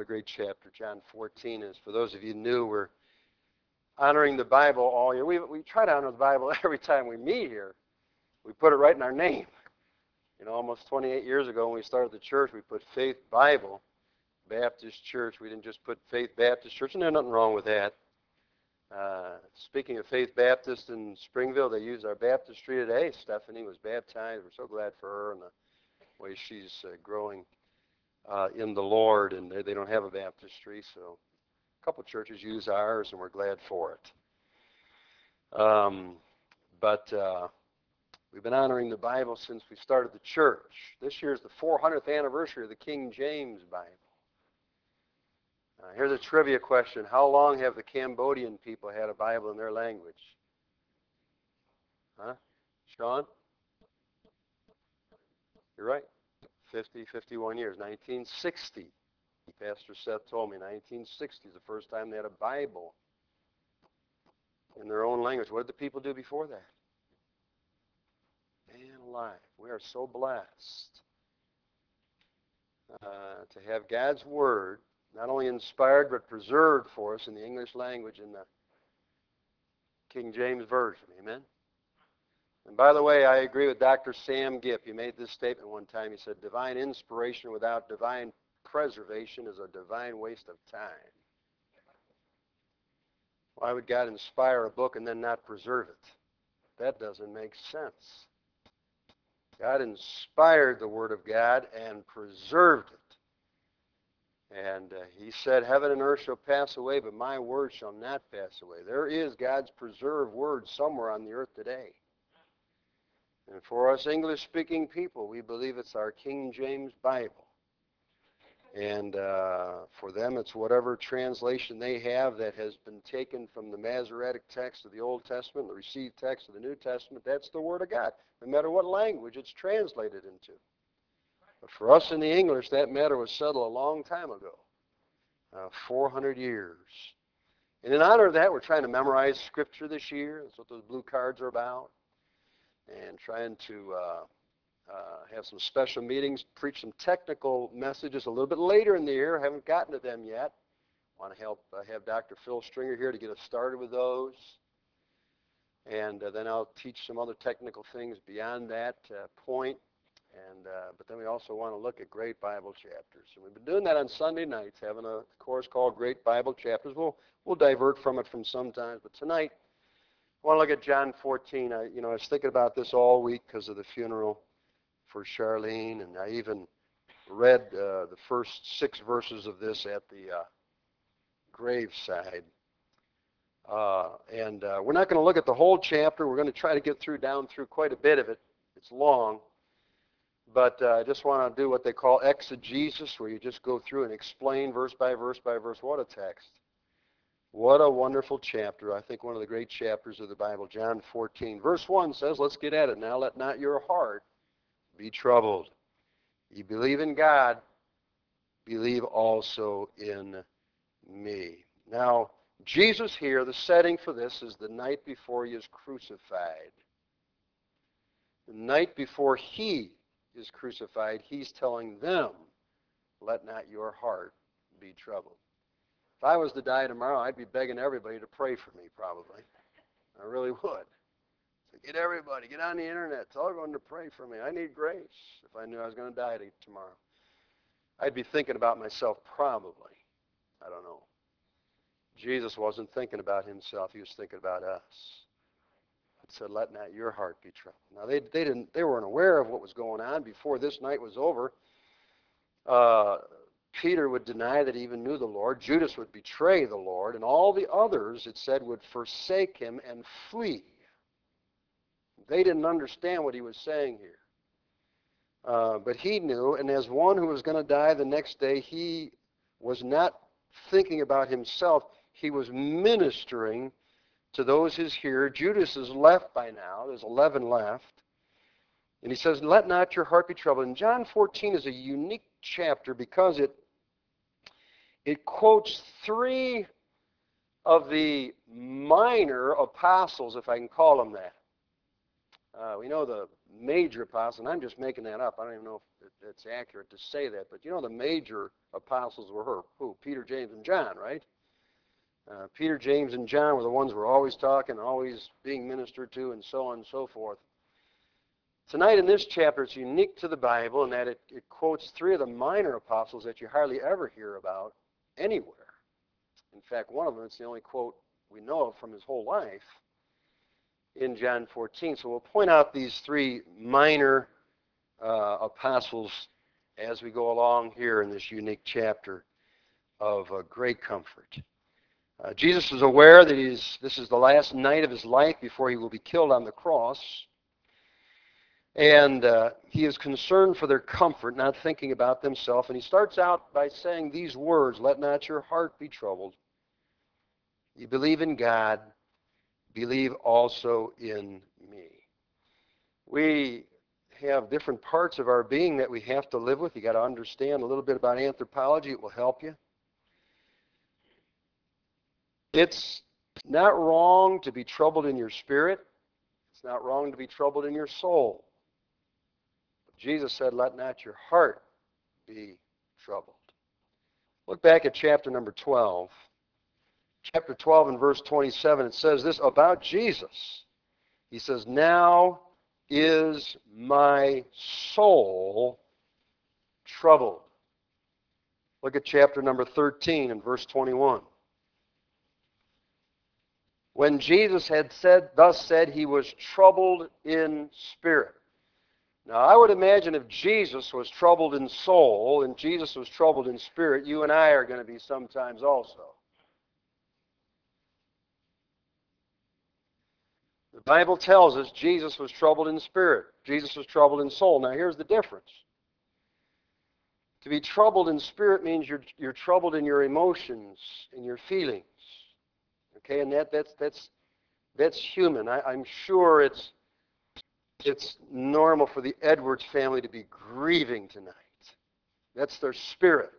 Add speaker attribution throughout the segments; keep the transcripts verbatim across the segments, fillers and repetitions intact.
Speaker 1: great chapter, John fourteen is. For those of you new, we're honoring the Bible all year. We, we try to honor the Bible every time we meet here. We put it right in our name. You know, almost twenty-eight years ago when we started the church, we put Faith Bible Baptist Church. We didn't just put Faith Baptist Church, and there's nothing wrong with that. Uh, speaking of Faith Baptist in Springville, they use our baptistry today. Stephanie was baptized. We're so glad for her and the way she's uh, growing uh, in the Lord, and they, they don't have a baptistry, so a couple churches use ours, and we're glad for it. Um, but uh, we've been honoring the Bible since we started the church. This year is the four hundredth anniversary of the King James Bible. Uh, here's a trivia question. How long have the Cambodian people had a Bible in their language? Huh? Sean? You're right. fifty, fifty-one years. nineteen sixty. Pastor Seth told me nineteen sixty is the first time they had a Bible in their own language. What did the people do before that? Man alive. We are so blessed uh, to have God's Word not only inspired but preserved for us in the English language in the King James Version. Amen? And by the way, I agree with Doctor Sam Gipp. He made this statement one time. He said, divine inspiration without divine preservation is a divine waste of time. Why would God inspire a book and then not preserve it? That doesn't make sense. God inspired the Word of God and preserved it. And uh, he said, heaven and earth shall pass away, but my word shall not pass away. There is God's preserved word somewhere on the earth today. And for us English-speaking people, we believe it's our King James Bible. And uh, for them, it's whatever translation they have that has been taken from the Masoretic text of the Old Testament, the received text of the New Testament. That's the Word of God, no matter what language it's translated into. But for us in the English, that matter was settled a long time ago, uh, four hundred years. And in honor of that, we're trying to memorize Scripture this year. That's what those blue cards are about. And trying to uh, uh, have some special meetings, preach some technical messages a little bit later in the year. Haven't gotten to them yet. Want to help uh, have Doctor Phil Stringer here to get us started with those. And uh, then I'll teach some other technical things beyond that uh, point. And uh, but then we also want to look at great Bible chapters. And we've been doing that on Sunday nights, having a course called Great Bible Chapters. We'll we'll divert from it from sometimes, but tonight I want to look at John fourteen. I you know I was thinking about this all week because of the funeral for Charlene, and I even read uh, the first six verses of this at the uh, graveside. Uh, and uh, we're not going to look at the whole chapter. We're going to try to get through down through quite a bit of it. It's long. But uh, I just want to do what they call exegesis, where you just go through and explain verse by verse by verse. What a text. What a wonderful chapter. I think one of the great chapters of the Bible, John fourteen. Verse one says, let's get at it now. Let not your heart be troubled. You believe in God, believe also in me. Now, Jesus here, the setting for this is the night before he is crucified. The night before he is crucified, he's telling them, let not your heart be troubled. If I was to die tomorrow, I'd be begging everybody to pray for me, probably. I really would. So get everybody, get on the internet, tell everyone to pray for me. I need grace if I knew I was going to die tomorrow. I'd be thinking about myself, probably. I don't know. Jesus wasn't thinking about himself. He was thinking about us. Said, let not your heart be troubled. Now, they, they, didn't, they weren't aware of what was going on before this night was over. Uh, Peter would deny that he even knew the Lord. Judas would betray the Lord. And all the others, it said, would forsake him and flee. They didn't understand what he was saying here. Uh, but he knew, and as one who was going to die the next day, he was not thinking about himself. He was ministering to those his hearers. Judas is left by now. There's eleven left. And he says, let not your heart be troubled. And John fourteen is a unique chapter because it, it quotes three of the minor apostles, if I can call them that. Uh, we know the major apostles, and I'm just making that up. I don't even know if it's accurate to say that, but you know the major apostles were who? Peter, James, and John, right? Uh, Peter, James, and John were the ones who were always talking, always being ministered to, and so on and so forth. Tonight in this chapter, it's unique to the Bible in that it, it quotes three of the minor apostles that you hardly ever hear about anywhere. In fact, one of them, it's the only quote we know of from his whole life in John fourteen. So we'll point out these three minor uh, apostles as we go along here in this unique chapter of uh, great comfort. Uh, Jesus is aware that he's, this is the last night of his life before he will be killed on the cross. And uh, he is concerned for their comfort, not thinking about themselves. And he starts out by saying these words, "Let not your heart be troubled. You believe in God, believe also in me." We have different parts of our being that we have to live with. You got to understand a little bit about anthropology. It will help you. It's not wrong to be troubled in your spirit. It's not wrong to be troubled in your soul. Jesus said, "Let not your heart be troubled." Look back at chapter number twelve. Chapter twelve and verse twenty-seven, it says this about Jesus. He says, "Now is my soul troubled." Look at chapter number thirteen and verse twenty-one. When Jesus had said, thus said, he was troubled in spirit. Now, I would imagine if Jesus was troubled in soul and Jesus was troubled in spirit, you and I are going to be sometimes also. The Bible tells us Jesus was troubled in spirit. Jesus was troubled in soul. Now, here's the difference. To be troubled in spirit means you're, you're troubled in your emotions, in your feelings. Okay, and that, that's, that's, that's human. I, I'm sure it's It's normal for the Edwards family to be grieving tonight. That's their spirit.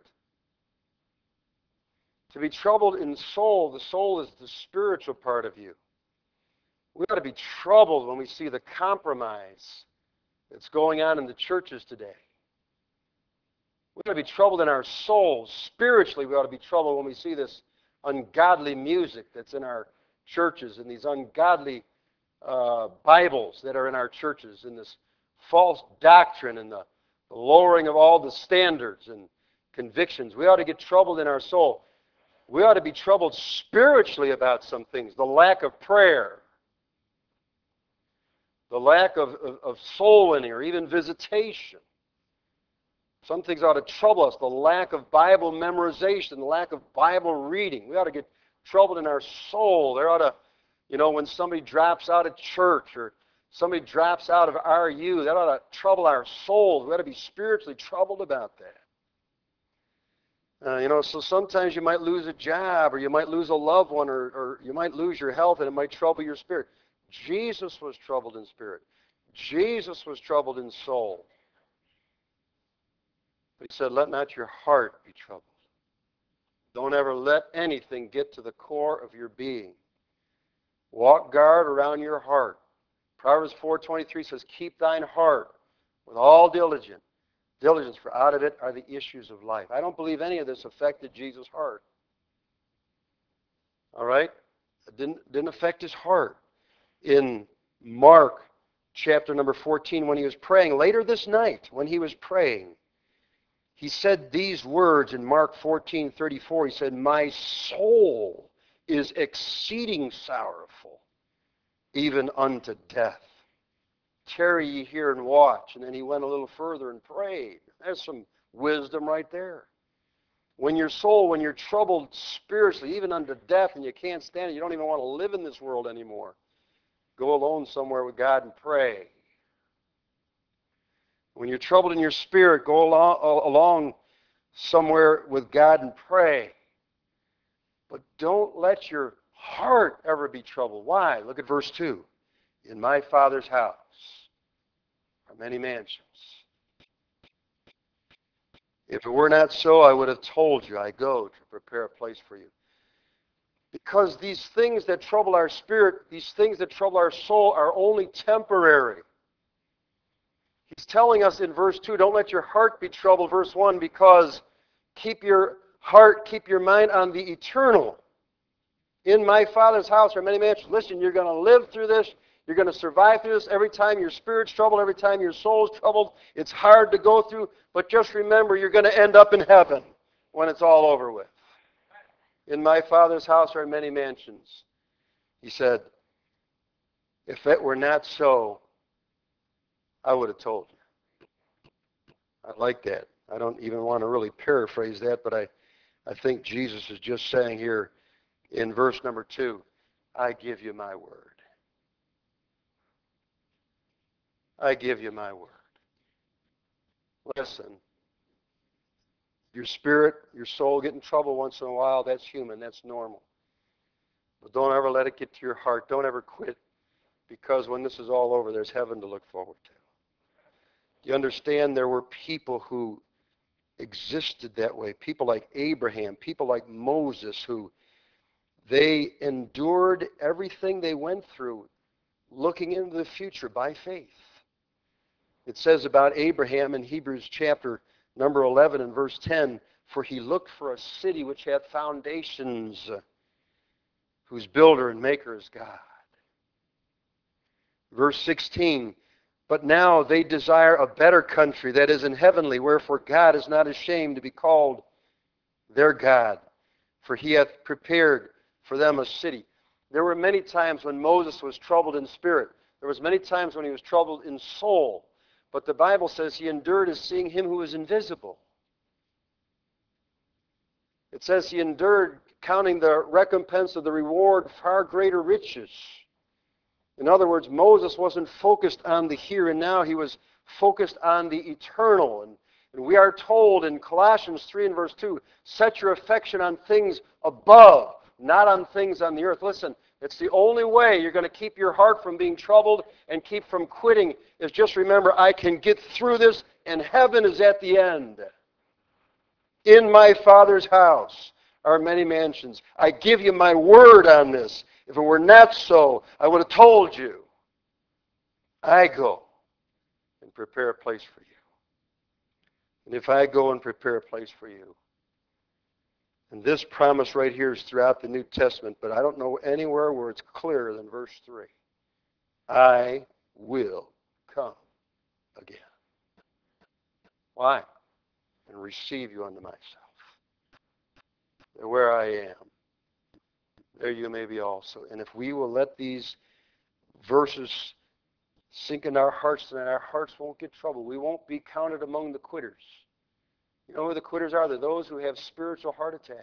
Speaker 1: To be troubled in soul, the soul is the spiritual part of you. We ought to be troubled when we see the compromise that's going on in the churches today. We ought to be troubled in our souls. Spiritually, we ought to be troubled when we see this ungodly music that's in our churches and these ungodly Uh, Bibles that are in our churches, and this false doctrine and the, the lowering of all the standards and convictions. We ought to get troubled in our soul. We ought to be troubled spiritually about some things. The lack of prayer, the lack of, of, of soul winning or even visitation. Some things ought to trouble us. The lack of Bible memorization, the lack of Bible reading. We ought to get troubled in our soul. There ought to You know, when somebody drops out of church or somebody drops out of R U, that ought to trouble our souls. We ought to be spiritually troubled about that. Uh, you know, so sometimes you might lose a job or you might lose a loved one or, or you might lose your health and it might trouble your spirit. Jesus was troubled in spirit. Jesus was troubled in soul. But he said, let not your heart be troubled. Don't ever let anything get to the core of your being. Walk guard around your heart. Proverbs four twenty-three says, keep thine heart with all diligence, diligence, for out of it are the issues of life. I don't believe any of this affected Jesus' heart. All right? It didn't, didn't affect his heart. In Mark chapter number fourteen, when he was praying, later this night, when he was praying, he said these words in Mark fourteen thirty-four. He said, my soul is exceeding sorrowful, even unto death. Tarry ye here and watch. And then he went a little further and prayed. There's some wisdom right there. When your soul, when you're troubled spiritually, even unto death, and you can't stand it, you don't even want to live in this world anymore, go alone somewhere with God and pray. When you're troubled in your spirit, go along, along somewhere with God and pray. But don't let your heart ever be troubled. Why? Look at verse two. In my Father's house are many mansions. If it were not so, I would have told you, I go to prepare a place for you. Because these things that trouble our spirit, these things that trouble our soul are only temporary. He's telling us in verse two, don't let your heart be troubled, verse one, because keep your heart, keep your mind on the eternal. In my Father's house are many mansions. Listen, you're going to live through this. You're going to survive through this. Every time your spirit's troubled, every time your soul's troubled, it's hard to go through. But just remember, you're going to end up in heaven when it's all over with. In my Father's house are many mansions. He said, if it were not so, I would have told you. I like that. I don't even want to really paraphrase that, but I, I think Jesus is just saying here in verse number two, I give you my word. I give you my word. Listen, your spirit, your soul get in trouble once in a while. That's human. That's normal. But don't ever let it get to your heart. Don't ever quit, because when this is all over, there's heaven to look forward to. You understand there were people who existed that way. People like Abraham, people like Moses, who they endured everything they went through looking into the future by faith. It says about Abraham in Hebrews chapter number eleven and verse ten, for he looked for a city which hath foundations, whose builder and maker is God. Verse sixteen, but now they desire a better country, that is in heavenly, wherefore God is not ashamed to be called their God, for he hath prepared for them a city. There were many times when Moses was troubled in spirit. There was many times when he was troubled in soul. But the Bible says he endured as seeing him who is invisible. It says he endured counting the recompense of the reward far greater riches. In other words, Moses wasn't focused on the here and now. He was focused on the eternal. And, and we are told in Colossians three and verse two, set your affection on things above, not on things on the earth. Listen, it's the only way you're going to keep your heart from being troubled and keep from quitting is just remember, I can get through this and heaven is at the end. In my Father's house are many mansions. I give you my word on this. If it were not so, I would have told you. I go and prepare a place for you. And if I go and prepare a place for you, and this promise right here is throughout the New Testament, but I don't know anywhere where it's clearer than verse three. I will come again. Why? And receive you unto myself. That where I am, there you may be also. And if we will let these verses sink in our hearts, then our hearts won't get troubled. We won't be counted among the quitters. You know who the quitters are? They're those who have spiritual heart attacks.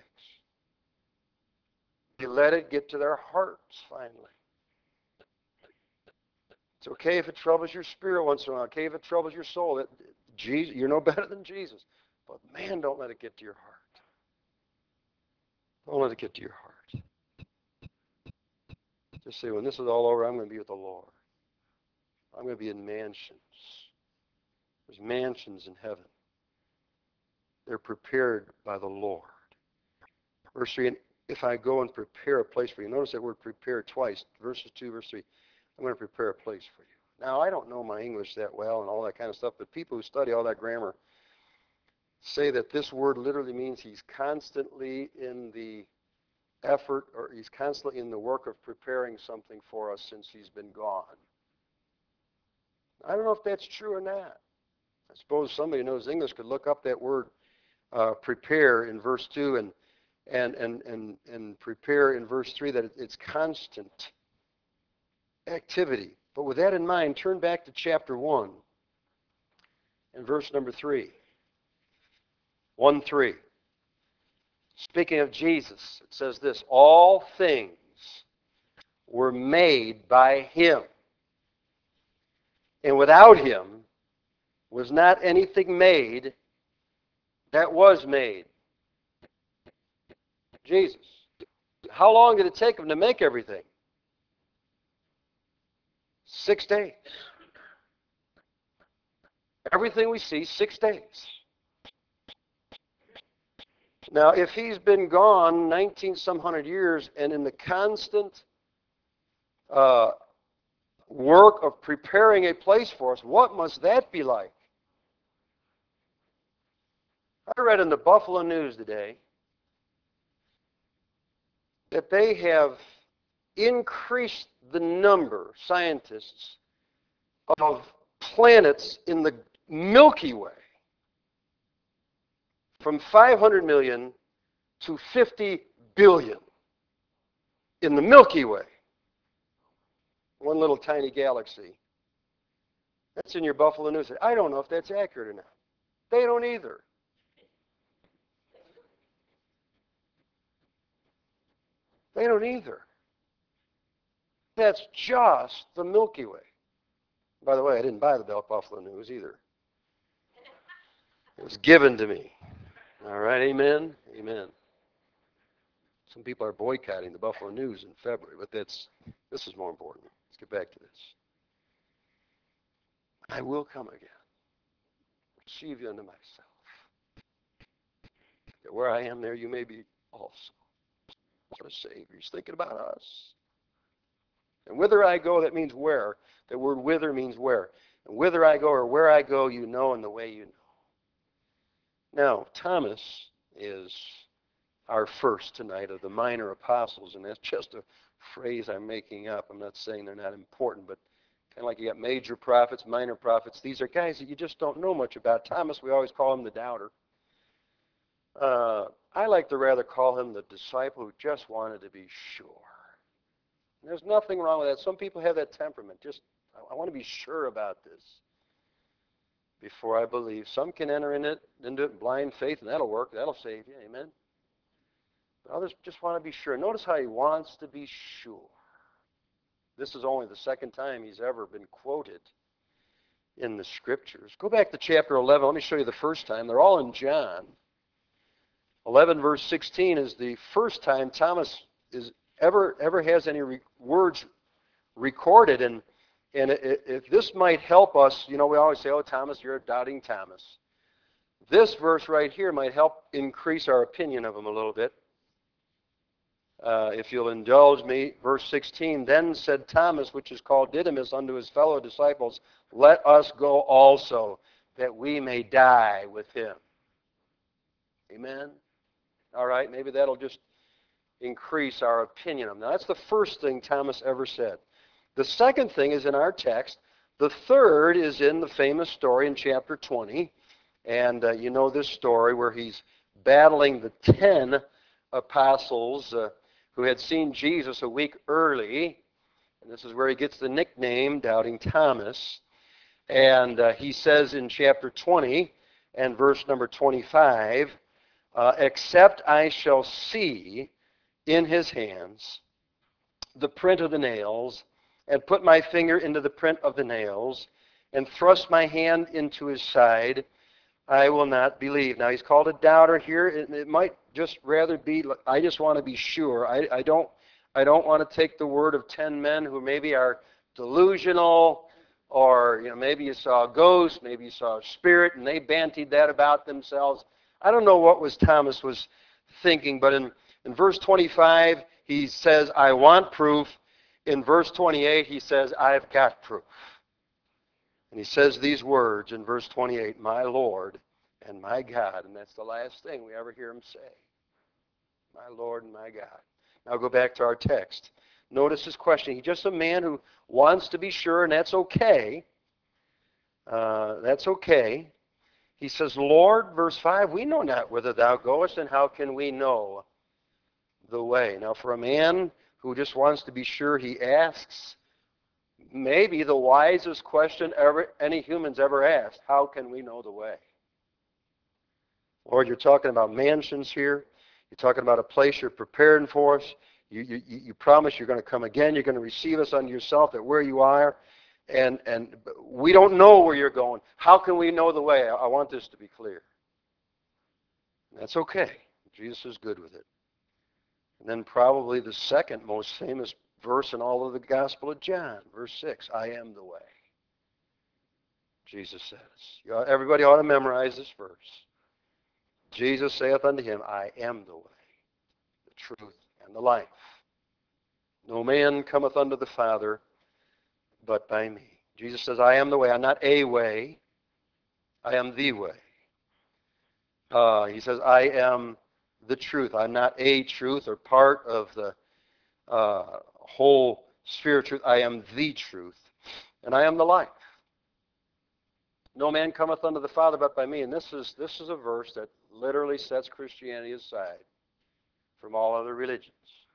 Speaker 1: They let it get to their hearts finally. It's okay if it troubles your spirit once in a while. Okay if it troubles your soul. That Jesus, you're no better than Jesus. But man, don't let it get to your heart. Don't let it get to your heart. Just say, when this is all over, I'm going to be with the Lord. I'm going to be in mansions. There's mansions in heaven. They're prepared by the Lord. Verse three, and if I go and prepare a place for you. Notice that word prepare twice. Verses two, verse three. I'm going to prepare a place for you. Now, I don't know my English that well and all that kind of stuff, but people who study all that grammar say that this word literally means he's constantly in the effort, or he's constantly in the work of preparing something for us since he's been gone. I don't know if that's true or not. I suppose somebody who knows English could look up that word uh, prepare in verse two and and and and and prepare in verse three, that it's constant activity. But with that in mind, turn back to chapter one and verse number three. one three. Speaking of Jesus, it says this, all things were made by him, and without him was not anything made that was made. Jesus. How long did it take him to make everything? Six days. Everything we see, six days. Now, if he's been gone nineteen some hundred years and in the constant uh, work of preparing a place for us. What must that be like? I read in the Buffalo News today that they have increased the number, scientists, of planets in the Milky Way from five hundred million to fifty billion in the Milky Way. One little tiny galaxy. That's in your Buffalo News. I don't know if that's accurate or not. They don't either. They don't either. That's just the Milky Way. By the way, I didn't buy the Buffalo News either. It was given to me. All right, amen? Amen. Some people are boycotting the Buffalo News in February, but that's this is more important. Let's get back to this. I will come again, receive you unto myself. That where I am, there you may be also. What a Savior. He's thinking about us. And whither I go, that means where. The word whither means where. And whither I go or where I go, you know, and the way you know. Now, Thomas is our first tonight of the minor apostles, and that's just a phrase I'm making up. I'm not saying they're not important, but kind of like you got major prophets, minor prophets. These are guys that you just don't know much about. Thomas, we always call him the doubter. Uh, I like to rather call him the disciple who just wanted to be sure. And there's nothing wrong with that. Some people have that temperament. Just, I, I want to be sure about this before I believe. Some can enter in it, into it in blind faith, and that'll work. That'll save you. Amen. But others just want to be sure. Notice how he wants to be sure. This is only the second time he's ever been quoted in the Scriptures. Go back to chapter eleven. Let me show you the first time. They're all in John. eleven verse sixteen is the first time Thomas is ever ever has any re- words recorded. And, and if this might help us, you know, we always say, oh, Thomas, you're a doubting Thomas. This verse right here might help increase our opinion of him a little bit. Uh, if you'll indulge me, verse sixteen, then said Thomas, which is called Didymus, unto his fellow disciples, let us go also, that we may die with him. Amen? All right, maybe that'll just increase our opinion of him. Now, that's the first thing Thomas ever said. The second thing is in our text. The third is in the famous story in chapter twenty. And uh, you know this story where he's battling the ten apostles uh, who had seen Jesus a week early. And this is where he gets the nickname Doubting Thomas. And uh, he says in chapter twenty and verse number twenty-five, uh, except I shall see in his hands the print of the nails, and put my finger into the print of the nails, and thrust my hand into his side, I will not believe. Now, he's called a doubter here. It, it might just rather be, I just want to be sure. I, I don't I don't want to take the word of ten men who maybe are delusional, or you know, maybe you saw a ghost, maybe you saw a spirit, and they bantied that about themselves. I don't know what was Thomas was thinking, but in, in verse twenty-five, he says, I want proof. In verse twenty-eight, he says, I've got proof. And he says these words in verse twenty-eight, my Lord and my God. And that's the last thing we ever hear him say. My Lord and my God. Now go back to our text. Notice his question. He's just a man who wants to be sure, and that's okay. Uh, that's okay. He says, Lord, verse five, we know not whither thou goest, and how can we know the way? Now for a man who just wants to be sure, he asks maybe the wisest question ever any humans ever asked. How can we know the way? Lord, you're talking about mansions here. You're talking about a place you're preparing for us. You, you, you promise you're going to come again. You're going to receive us unto yourself at where you are. And, and we don't know where you're going. How can we know the way? I, I want this to be clear. That's okay. Jesus is good with it. And then probably the second most famous verse in all of the Gospel of John, verse six, I am the way. Jesus says. You ought, everybody ought to memorize this verse. Jesus saith unto him, I am the way, the truth, and the life. No man cometh unto the Father but by me. Jesus says, I am the way. I'm not a way. I am the way. Uh, he says, I am the truth. I'm not a truth or part of the uh, whole sphere of truth. I am the truth. And I am the life. No man cometh unto the Father but by me. And this is this is a verse that literally sets Christianity aside from all other religions.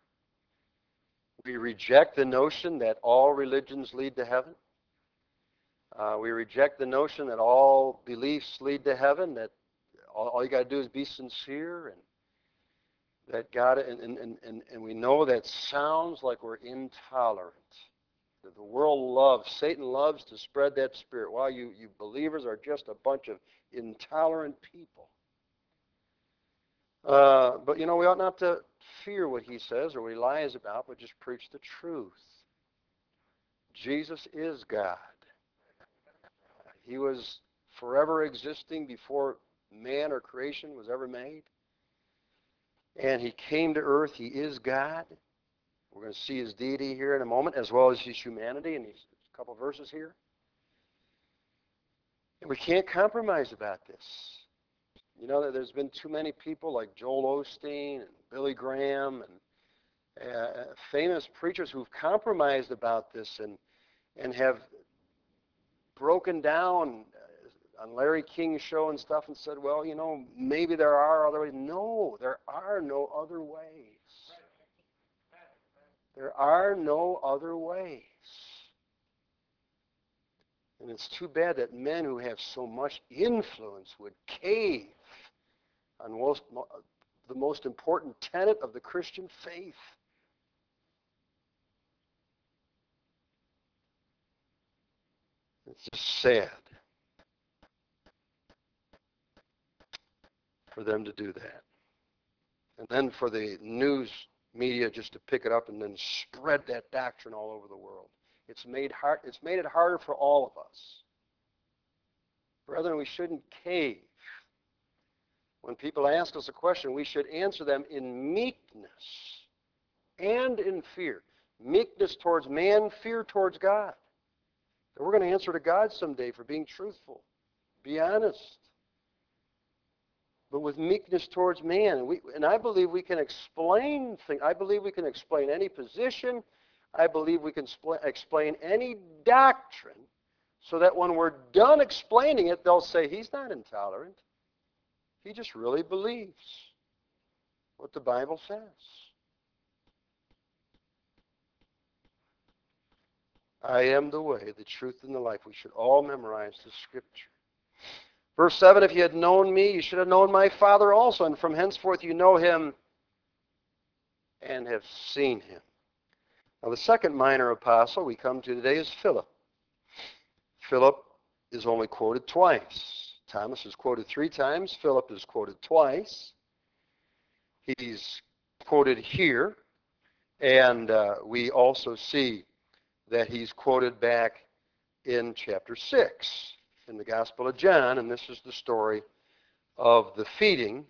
Speaker 1: We reject the notion that all religions lead to heaven. Uh, we reject the notion that all beliefs lead to heaven, that all, all you got to do is be sincere, and that God, and, and, and, and we know that sounds like we're intolerant. That the world loves, Satan loves to spread that spirit. Wow, you, you believers are just a bunch of intolerant people. Uh, but, you know, we ought not to fear what he says or what he lies about, but just preach the truth. Jesus is God. He was forever existing before man or creation was ever made. And he came to earth. He is God. We're going to see his deity here in a moment, as well as his humanity in these couple verses here. And we can't compromise about this. You know, there's been too many people like Joel Osteen and Billy Graham and uh, famous preachers who've compromised about this and and have broken down on Larry King's show and stuff and said, well, you know, maybe there are other ways. No, there are no other ways. There are no other ways. And it's too bad that men who have so much influence would cave on most, the most important tenet of the Christian faith. It's just sad for them to do that. And then for the news media just to pick it up and then spread that doctrine all over the world. It's made hard, it's made it harder for all of us. Brethren, we shouldn't cave. When people ask us a question, we should answer them in meekness and in fear. Meekness towards man, fear towards God. And we're going to answer to God someday for being truthful. Be honest. But with meekness towards man. And, we, and I believe we can explain things. I believe we can explain any position. I believe we can spl- explain any doctrine so that when we're done explaining it, they'll say, he's not intolerant. He just really believes what the Bible says. I am the way, the truth, and the life. We should all memorize the Scripture. Verse seven, if you had known me, you should have known my Father also, and from henceforth you know him and have seen him. Now the second minor apostle we come to today is Philip. Philip is only quoted twice. Thomas is quoted three times. Philip is quoted twice. He's quoted here, and uh, we also see that he's quoted back in chapter six in the Gospel of John, and this is the story of the feeding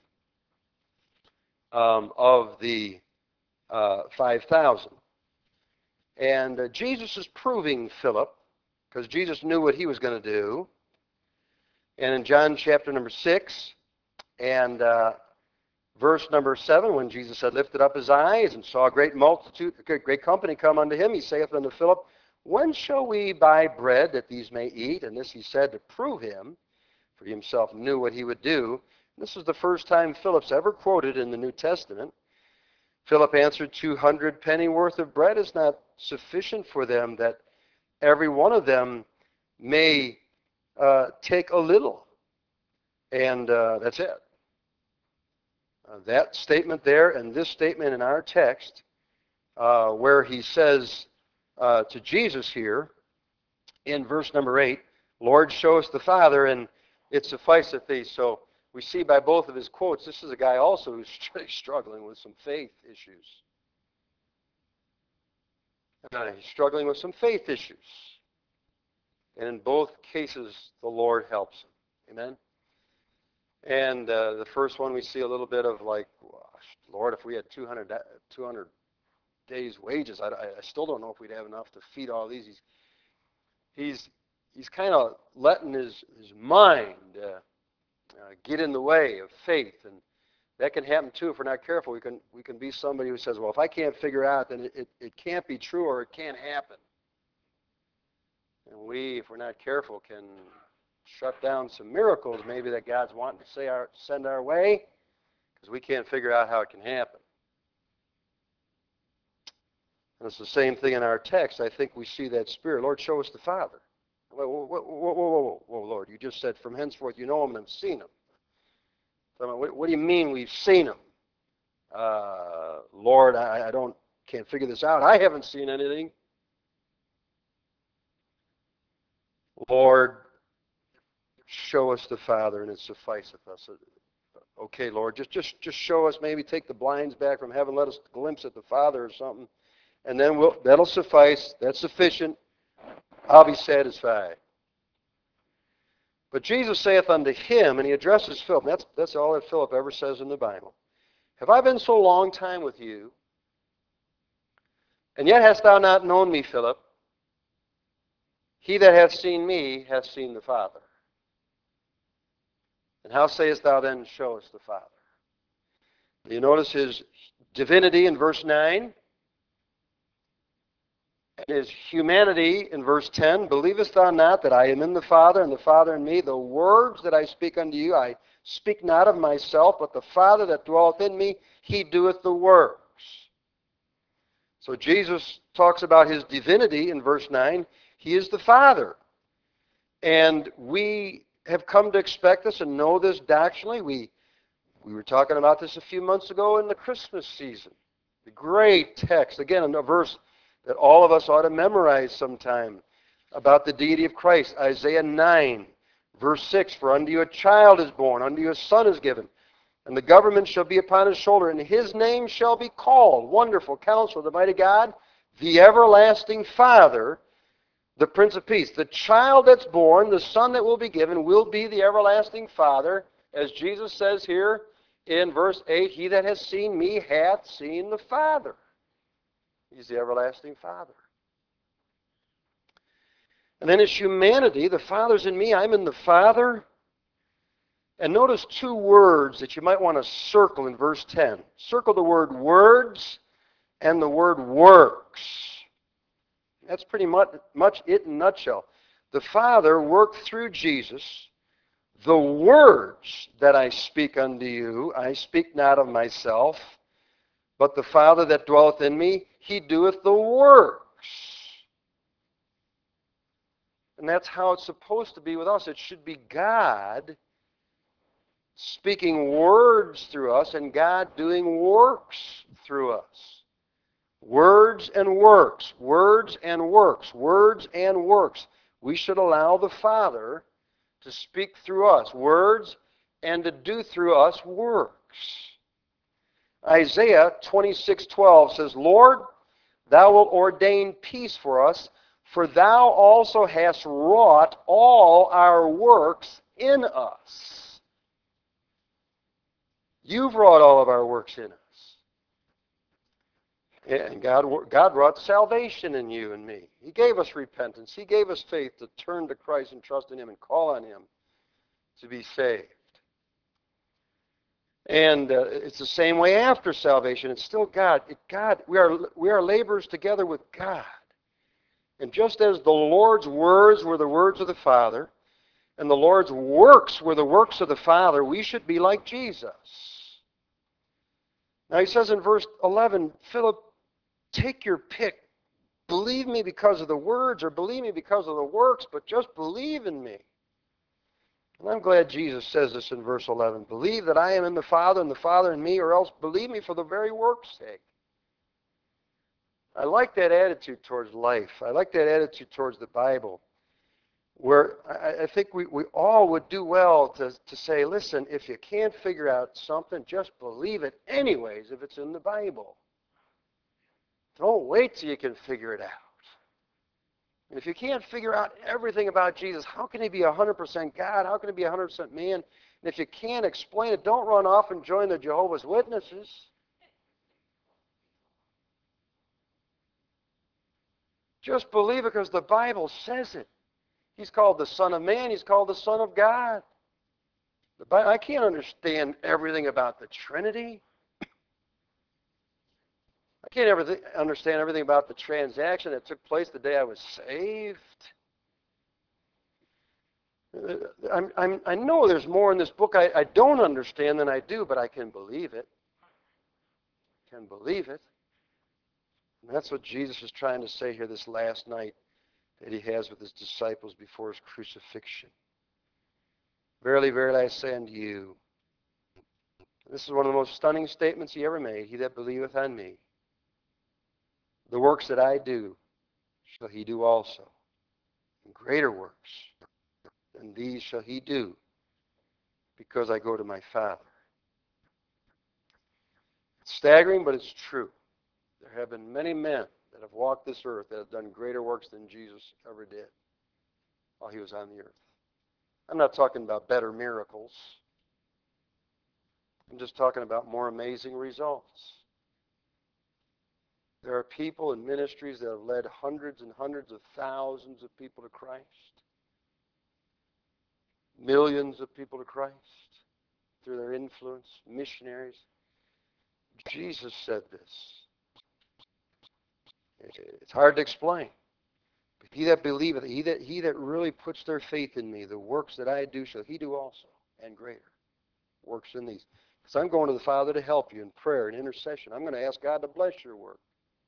Speaker 1: um, of the uh, five thousand. And uh, Jesus is proving Philip, because Jesus knew what he was going to do. And in John chapter number six and uh, verse number seven, when Jesus had lifted up his eyes and saw a great multitude, a great company come unto him, he saith unto Philip, when shall we buy bread that these may eat? And this he said to prove him, for he himself knew what he would do. This is the first time Philip's ever quoted in the New Testament. Philip answered, two hundred penny worth of bread is not sufficient for them, that every one of them may uh, take a little. And uh, that's it. Uh, that statement there and this statement in our text, uh, where he says uh, to Jesus here in verse number eight, Lord, show us the Father, and it sufficeth thee. So we see by both of his quotes, this is a guy also who's struggling with some faith issues. Uh, he's struggling with some faith issues. And in both cases, the Lord helps him. Amen? And uh, the first one, we see a little bit of like, Lord, if we had two hundred, two hundred days' wages, I, I still don't know if we'd have enough to feed all these. He's, He's he's kind of letting his, his mind uh, uh, get in the way of faith. And that can happen too if we're not careful. We can we can be somebody who says, well, if I can't figure out, then it, it, it can't be true or it can't happen. And we, if we're not careful, can shut down some miracles maybe that God's wanting to say our, send our way because we can't figure out how it can happen. And it's the same thing in our text. I think we see that spirit. Lord, show us the Father. Whoa, whoa, whoa, whoa, whoa, whoa, whoa, Lord, you just said from henceforth you know him and have seen him. So, what, what do you mean we've seen him? Uh, Lord, I, I don't can't figure this out. I haven't seen anything. Lord, show us the Father and it sufficeth us. Okay, Lord, just just just show us, maybe take the blinds back from heaven, let us glimpse at the Father or something, and then we'll, that'll suffice. That's sufficient. I'll be satisfied. But Jesus saith unto him, and he addresses Philip. That's that's all that Philip ever says in the Bible. Have I been so long time with you, and yet hast thou not known me, Philip? He that hath seen me hath seen the Father. And how sayest thou then, show us the Father? You notice his divinity in verse nine, and his humanity in verse ten. Believest thou not that I am in the Father, and the Father in me? The words that I speak unto you, I speak not of myself, but the Father that dwelleth in me, he doeth the works. So Jesus talks about his divinity in verse nine. He is the Father. And we have come to expect this and know this doctrinally. We, we were talking about this a few months ago in the Christmas season. The great text, again, a verse that all of us ought to memorize sometime about the deity of Christ. Isaiah nine, verse six, for unto you a child is born, unto you a son is given, and the government shall be upon his shoulder, and his name shall be called Wonderful Counselor, the Mighty God, the Everlasting Father, the Prince of Peace. The child that's born, the son that will be given, will be the Everlasting Father. As Jesus says here in verse eight, he that has seen me hath seen the Father. He's the Everlasting Father. And then his humanity, the Father's in me, I'm in the Father. And notice two words that you might want to circle in verse ten. Circle the word words and the word works. That's pretty much, much it in a nutshell. The Father worked through Jesus. The words that I speak unto you, I speak not of myself, but the Father that dwelleth in me, he doeth the works. And that's how it's supposed to be with us. It should be God speaking words through us and God doing works through us. Words and works, words and works, words and works. We should allow the Father to speak through us words and to do through us works. Isaiah twenty-six twelve says, Lord, thou wilt ordain peace for us, for thou also hast wrought all our works in us. You've wrought all of our works in us. And God, God wrought salvation in you and me. He gave us repentance. He gave us faith to turn to Christ and trust in him and call on him to be saved. And uh, it's the same way after salvation. It's still God. It, God, we are we are laborers together with God. And just as the Lord's words were the words of the Father, and the Lord's works were the works of the Father, we should be like Jesus. Now he says in verse eleven, Philip, take your pick. Believe me because of the words or believe me because of the works, but just believe in me. And I'm glad Jesus says this in verse eleven. Believe that I am in the Father and the Father in me, or else believe me for the very work's sake. I like that attitude towards life. I like that attitude towards the Bible, where I, I think we, we all would do well to, to say, listen, if you can't figure out something, just believe it anyways if it's in the Bible. Don't wait till you can figure it out. And if you can't figure out everything about Jesus, how can he be one hundred percent God? How can he be one hundred percent man? And if you can't explain it, don't run off and join the Jehovah's Witnesses. Just believe it because the Bible says it. He's called the Son of Man. He's called the Son of God. The Bible, I can't understand everything about the Trinity. I can't ever understand everything about the transaction that took place the day I was saved. I'm, I'm, I know there's more in this book I, I don't understand than I do, but I can believe it. I can believe it. And that's what Jesus is trying to say here this last night that he has with his disciples before his crucifixion. Verily, verily, I say unto you, this is one of the most stunning statements he ever made, he that believeth on me, the works that I do shall he do also. And greater works than these shall he do, because I go to my Father. It's staggering, but it's true. There have been many men that have walked this earth that have done greater works than Jesus ever did while he was on the earth. I'm not talking about better miracles. I'm just talking about more amazing results. There are people in ministries that have led hundreds and hundreds of thousands of people to Christ. Millions of people to Christ through their influence. Missionaries. Jesus said this. It's hard to explain. But he that believeth, he that, he that really puts their faith in me, the works that I do shall he do also, and greater works in these. Because I'm going to the Father to help you in prayer and intercession. I'm going to ask God to bless your work.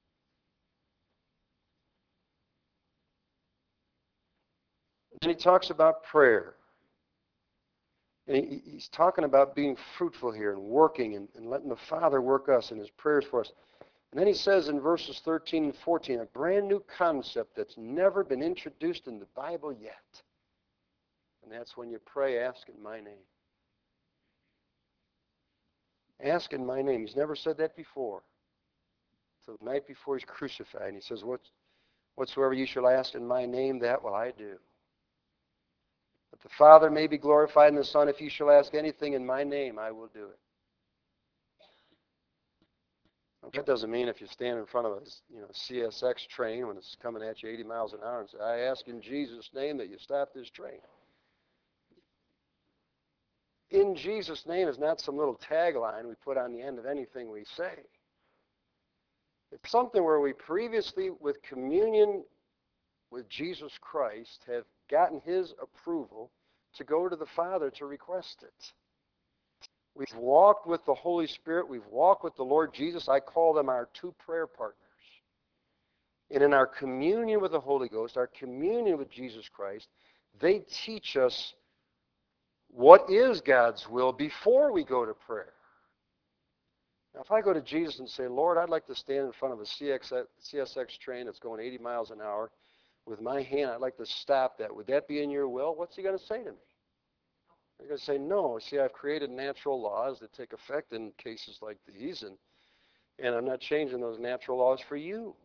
Speaker 1: And he talks about prayer. And he, he's talking about being fruitful here and working and, and letting the Father work us in his prayers for us. And then he says in verses thirteen and fourteen, a brand new concept that's never been introduced in the Bible yet. And that's when you pray, ask in my name. Ask in my name. He's never said that before. So the night before he's crucified, and he says, What, whatsoever you shall ask in my name, that will I do. That the Father may be glorified in the Son. If you shall ask anything in my name, I will do it. That doesn't mean if you stand in front of a you know, C S X train when it's coming at you eighty miles an hour and say, I ask in Jesus' name that you stop this train. In Jesus' name is not some little tagline we put on the end of anything we say. It's something where we previously, with communion with Jesus Christ, have gotten his approval to go to the Father to request it. We've walked with the Holy Spirit. We've walked with the Lord Jesus. I call them our two prayer partners. And in our communion with the Holy Ghost, our communion with Jesus Christ, they teach us what is God's will before we go to prayer. Now, if I go to Jesus and say, Lord, I'd like to stand in front of a C S X train that's going eighty miles an hour with my hand, I'd like to stop that. Would that be in your will? What's he going to say to me? They're going to say, no. See, I've created natural laws that take effect in cases like these, and, and I'm not changing those natural laws for you.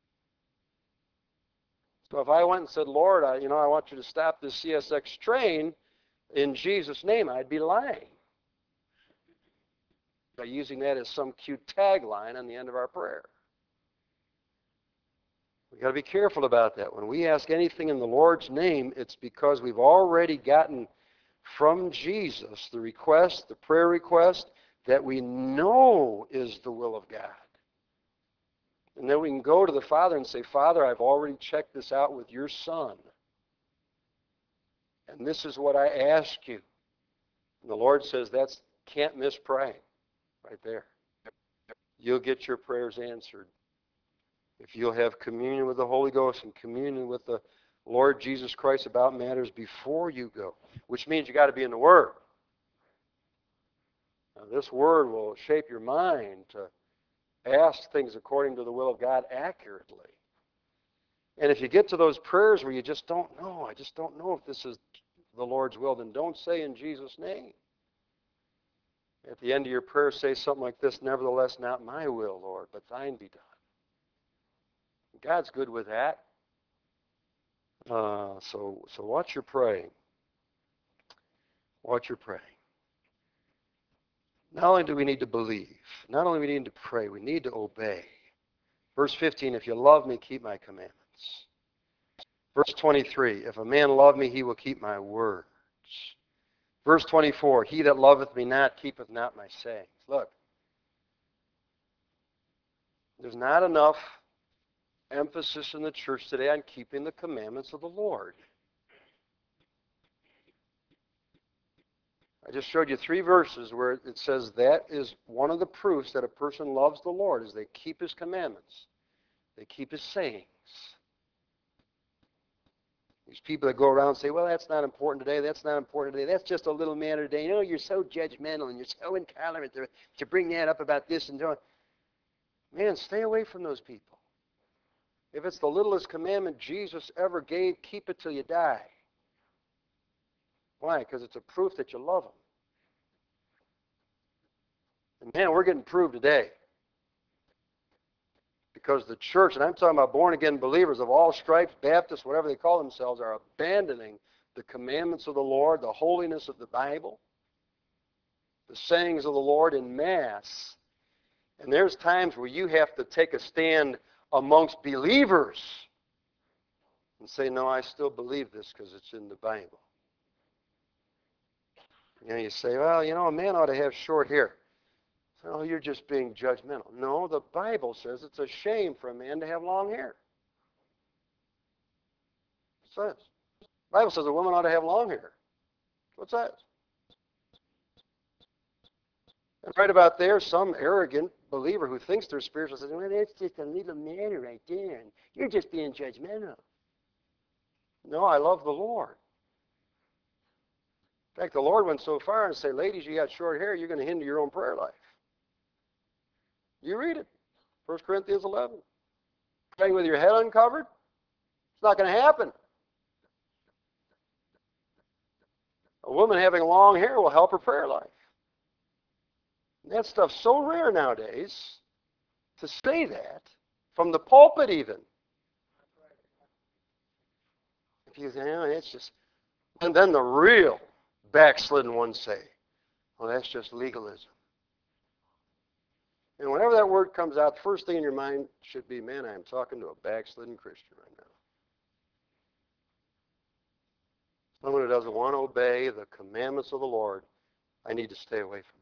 Speaker 1: So if I went and said, Lord, I, you know, I want you to stop this C S X train in Jesus' name, I'd be lying by using that as some cute tagline on the end of our prayer. We've got to be careful about that. When we ask anything in the Lord's name, it's because we've already gotten from Jesus the request, the prayer request, that we know is the will of God. And then we can go to the Father and say, Father, I've already checked this out with your Son. And this is what I ask you. And the Lord says, that's can't miss praying right there. You'll get your prayers answered. If you'll have communion with the Holy Ghost and communion with the Lord Jesus Christ about matters before you go, which means you got to be in the Word. Now, this Word will shape your mind to ask things according to the will of God accurately. And if you get to those prayers where you just don't know, I just don't know if this is the Lord's will, then don't say in Jesus' name. At the end of your prayer, say something like this, nevertheless, not my will, Lord, but thine be done. God's good with that. Uh, so, so watch your praying. Watch your praying. Not only do we need to believe, not only do we need to pray, we need to obey. Verse fifteen, if you love me, keep my commandments. Verse twenty-three, if a man love me, he will keep my words. Verse twenty-four, he that loveth me not keepeth not my sayings. Look, there's not enough emphasis in the church today on keeping the commandments of the Lord. I just showed you three verses where it says that is one of the proofs that a person loves the Lord is they keep his commandments. They keep his sayings. These people that go around and say, well, that's not important today, that's not important today, that's just a little matter today. You know, you're so judgmental and you're so intolerant to, to bring that up about this and that. Man, stay away from those people. If it's the littlest commandment Jesus ever gave, keep it till you die. Why? Because it's a proof that you love him. And man, we're getting proved today. Because the church, and I'm talking about born-again believers of all stripes, Baptists, whatever they call themselves, are abandoning the commandments of the Lord, the holiness of the Bible, the sayings of the Lord in mass. And there's times where you have to take a stand amongst believers and say, no, I still believe this because it's in the Bible. You know, you say, well, you know, a man ought to have short hair. Oh, you're just being judgmental. No, the Bible says it's a shame for a man to have long hair. It says. The Bible says a woman ought to have long hair. What's that? And right about there, some arrogant believer who thinks they're spiritual says, well, that's just a little matter right there, and you're just being judgmental. No, I love the Lord. In fact, the Lord went so far and said, ladies, you got short hair, you're going to hinder your own prayer life. You read it. First Corinthians eleven. Praying with your head uncovered? It's not going to happen. A woman having long hair will help her prayer life. And that stuff's so rare nowadays to say that from the pulpit even. If you say, oh, it's just, and then the real backslidden ones say, well, that's just legalism. And whenever that word comes out, the first thing in your mind should be, man, I am talking to a backslidden Christian right now. Someone who doesn't want to obey the commandments of the Lord, I need to stay away from them.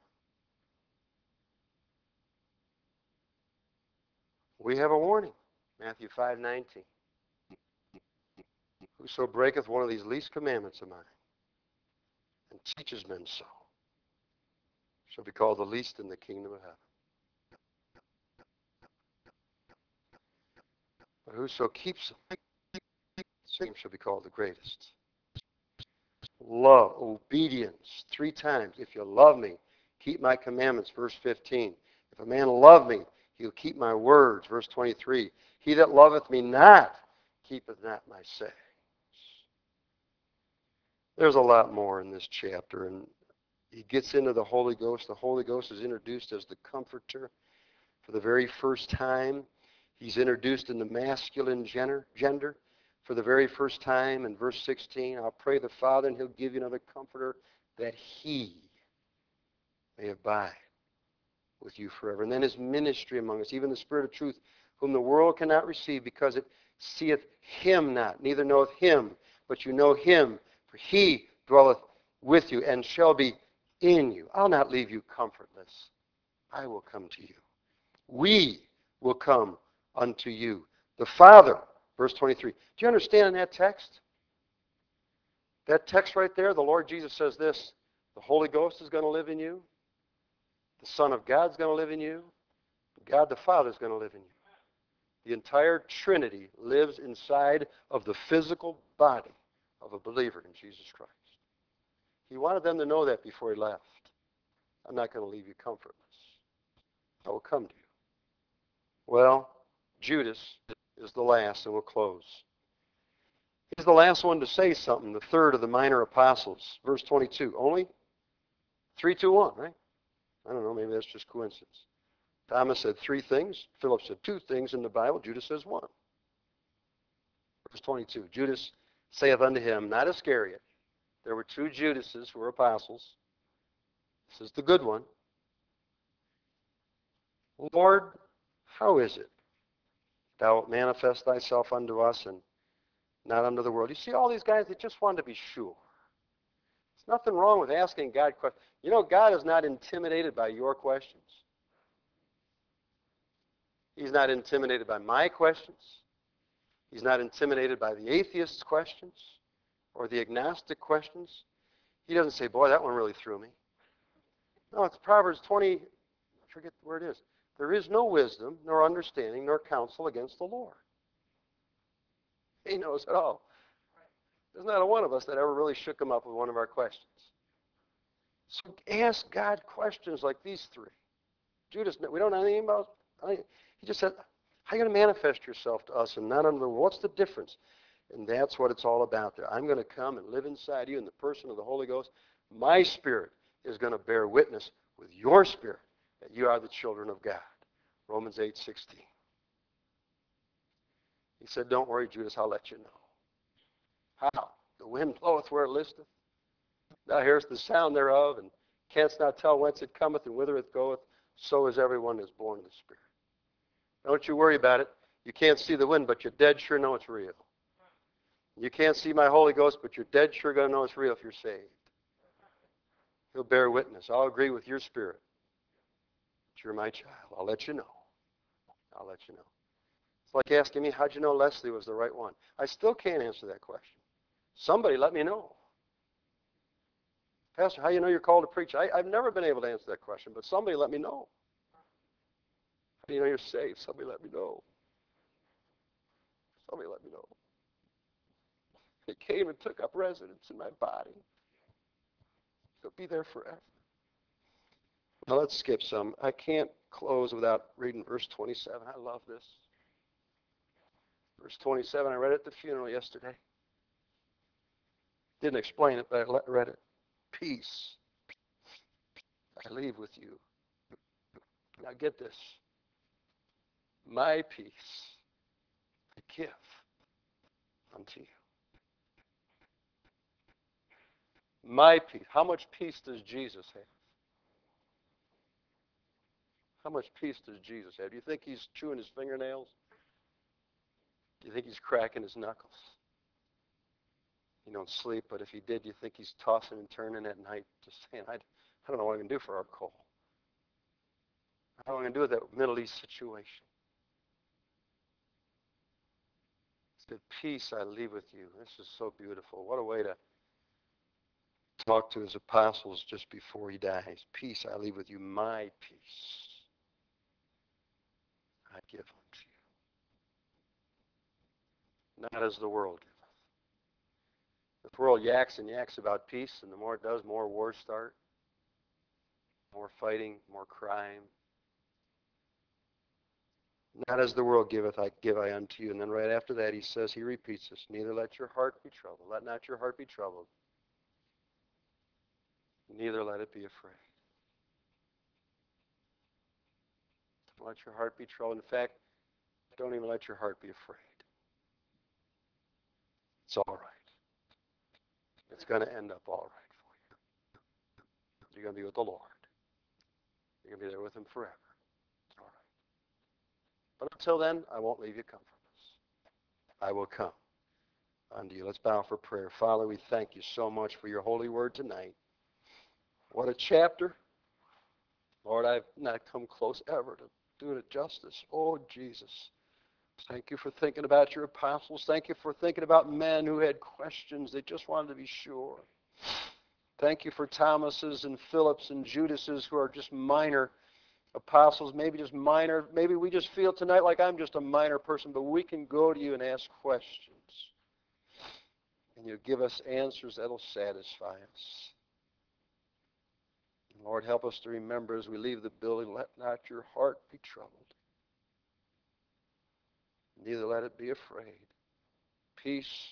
Speaker 1: We have a warning, Matthew five nineteen. Whoso breaketh one of these least commandments of mine and teaches men so shall be called the least in the kingdom of heaven. But whoso keeps them, the same shall be called the greatest. Love, obedience, three times. If you love me, keep my commandments, verse fifteen. If a man love me, he'll keep my words, verse twenty-three. He that loveth me not, keepeth not my sayings. There's a lot more in this chapter, and he gets into the Holy Ghost. The Holy Ghost is introduced as the comforter for the very first time. He's introduced in the masculine gender, gender for the very first time in verse sixteen. I'll pray the Father, and he'll give you another comforter that he may abide with you forever. And then his ministry among us, even the Spirit of truth, whom the world cannot receive, because it seeth him not, neither knoweth him, but you know him, for he dwelleth with you and shall be in you. I'll not leave you comfortless. I will come to you. We will come unto you. The Father, verse twenty-three. Do you understand in that text? That text right there, the Lord Jesus says this, the Holy Ghost is going to live in you. The Son of God is going to live in you. God the Father is going to live in you. The entire Trinity lives inside of the physical body of a believer in Jesus Christ. He wanted them to know that before he left. I'm not going to leave you comfortless. I will come to you. Well, Judas is the last, and we'll close. He's the last one to say something, the third of the minor apostles. Verse twenty-two. Only three, two, one, right? I don't know, maybe that's just coincidence. Thomas said three things. Philip said two things in the Bible. Judas says one. Verse twenty-two. Judas saith unto him, not Iscariot. There were two Judases who were apostles. This is the good one. Lord, how is it thou wilt manifest thyself unto us, and not under the world. You see all these guys, they just wanted to be sure. There's nothing wrong with asking God questions. You know, God is not intimidated by your questions. He's not intimidated by my questions. He's not intimidated by the atheist's questions or the agnostic questions. He doesn't say, boy, that one really threw me. No, it's Proverbs twenty, I forget where it is. There is no wisdom, nor understanding, nor counsel against the Lord. He knows it all. There's not a one of us that ever really shook him up with one of our questions. So ask God questions like these three. Judas, we don't know anything about, he just said, how are you going to manifest yourself to us and not under the, what's the difference? And that's what it's all about there. I'm going to come and live inside you in the person of the Holy Ghost. My spirit is going to bear witness with your spirit that you are the children of God. Romans eight sixteen. He said, don't worry, Judas, I'll let you know. How? The wind bloweth where it listeth. Thou hearest the sound thereof, and canst not tell whence it cometh and whither it goeth. So is everyone that is born of the Spirit. Don't you worry about it. You can't see the wind, but you're dead sure know it's real. You can't see my Holy Ghost, but you're dead sure going to know it's real if you're saved. He'll bear witness. I'll agree with your spirit that you're my child. I'll let you know. I'll let you know. It's like asking me, how'd you know Leslie was the right one? I still can't answer that question. Somebody let me know. Pastor, how do you know you're called to preach? I, I've never been able to answer that question, but somebody let me know. How do you know you're saved? Somebody let me know. Somebody let me know. It came and took up residence in my body. It'll be there forever. Now let's skip some. I can't close without reading verse twenty-seven. I love this. Verse twenty-seven, I read it at the funeral yesterday. Didn't explain it, but I read it. Peace I leave with you. Now get this. My peace I give unto you. My peace. How much peace does Jesus have? How much peace does Jesus have? Do you think he's chewing his fingernails? Do you think he's cracking his knuckles? You don't sleep, but if he did, do you think he's tossing and turning at night, just saying, I, I don't know what I'm going to do for our coal. I don't know what I'm going to do with that Middle East situation. He said, peace I leave with you. This is so beautiful. What a way to talk to his apostles just before he dies. Peace I leave with you. My peace I give unto you. Not as the world giveth. The world yaks and yaks about peace, and the more it does, more wars start. More fighting, more crime. Not as the world giveth, I give I unto you. And then right after that, he says, he repeats this, neither let your heart be troubled. Let not your heart be troubled. Neither let it be afraid. Don't let your heart be troubled. In fact, don't even let your heart be afraid. It's all right. It's going to end up all right for you. You're going to be with the Lord. You're going to be there with him forever. It's all right. But until then, I won't leave you comfortless. I will come unto you. Let's bow for prayer. Father, we thank you so much for your holy word tonight. What a chapter. Lord, I've not come close ever to doing it justice. Oh, Jesus. Thank you for thinking about your apostles. Thank you for thinking about men who had questions. They just wanted to be sure. Thank you for Thomas's and Philip's and Judas's who are just minor apostles, maybe just minor. Maybe we just feel tonight like I'm just a minor person, but we can go to you and ask questions. And you'll give us answers that'll satisfy us. And Lord, help us to remember as we leave the building, let not your heart be troubled. Neither let it be afraid. Peace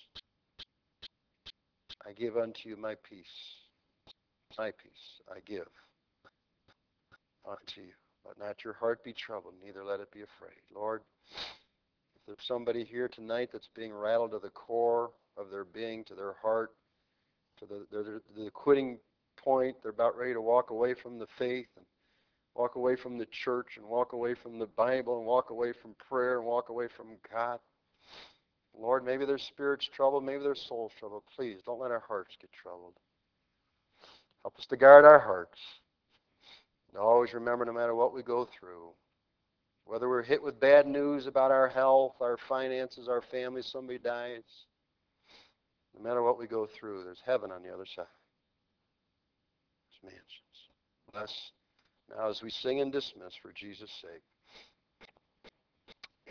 Speaker 1: I give unto you, my peace. My peace I give unto you. Let not your heart be troubled, neither let it be afraid. Lord, if there's somebody here tonight that's being rattled to the core of their being, to their heart, to the, the, the quitting point, they're about ready to walk away from the faith, and walk away from the church, and walk away from the Bible, and walk away from prayer, and walk away from God. Lord, maybe their spirit's troubled, maybe their soul's troubled. Please don't let our hearts get troubled. Help us to guard our hearts. And always remember, no matter what we go through, whether we're hit with bad news about our health, our finances, our family, somebody dies, no matter what we go through, there's heaven on the other side. There's mansions. Bless now as we sing and dismiss for Jesus' sake.